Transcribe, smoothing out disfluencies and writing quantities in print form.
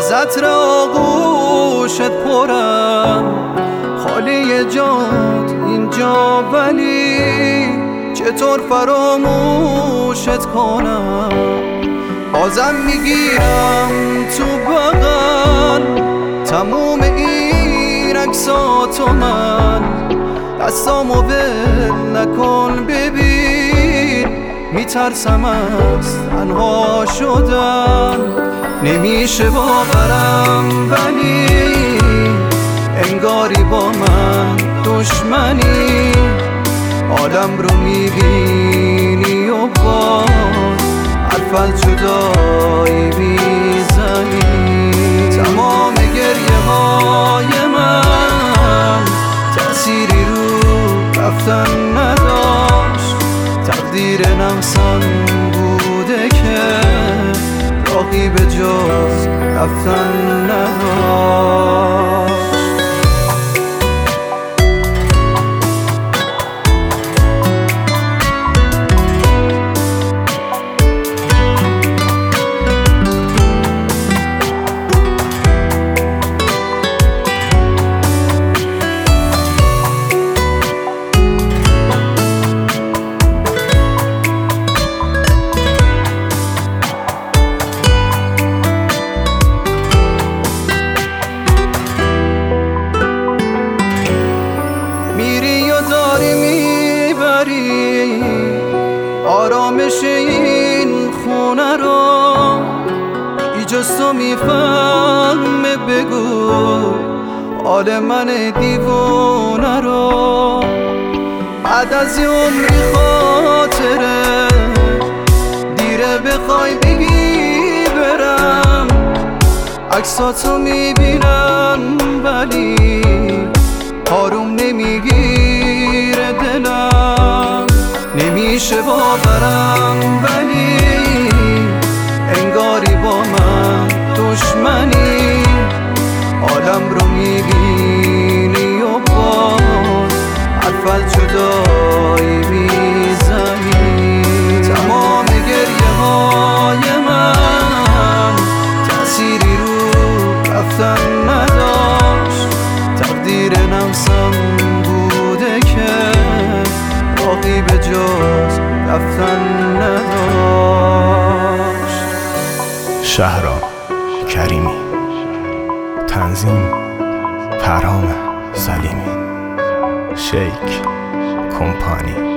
از عطر آغوشت پرم، خالی جات اینجا ولی چطور فراموشت کنم؟ بازم میگیرم تو بغل تموم این عکساتو، من دستامو ول نکن ببین میترسم از تنها شدن. نمیشه باورم ولی انگاری با من دشمنی، آدم رو میبینی و باز حرف از جدایی میزنی. تمام گریه های من تأثیری رو رفتن نداشت، تقدیر نمسان بوده که راهی به جز رفتن نداشت. آرامش این خونه رو ایجاز تو میفهمه، بگو حال من دیوونه رو. بعد از یه عمری خاطره دیره بخوای بگی برم، عکساتو میبینم ولی آروم نمیگیره دلم. نمیشه باورم ولی انگاری با من دشمنی، آدم رو میبینی و باز حرف از جدایی میزنی. تمام گریه های من تأثیری رو رفتن نداشت، تقدیر نمسم بوده که راهی به جز رفتن نداشت. شهرام کریمی، تنظیم پرهام سلیمی، شیک کمپانی.